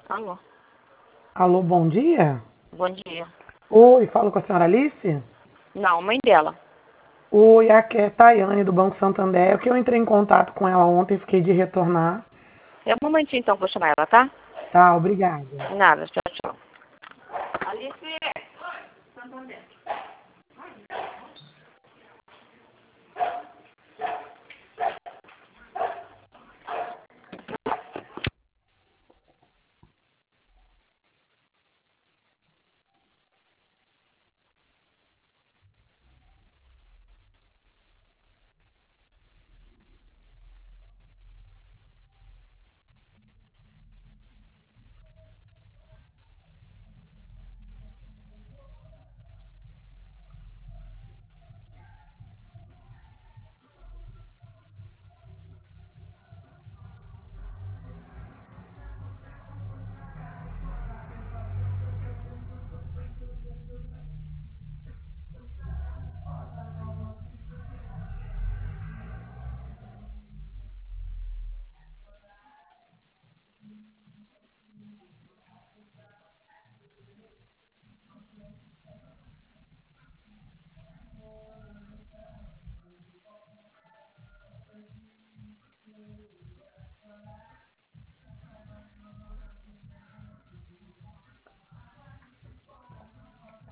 Alô, Alô, bom dia? bom dia. Oi, falo com a senhora Alice? Não, mãe dela. Oi, aqui é Tayane do Banco Santander. É que eu entrei em contato com ela ontem, fiquei de retornar. É um momentinho então que eu vou chamar ela, tá? Tá, obrigada. Nada, tchau, tchau. Alice, Santander.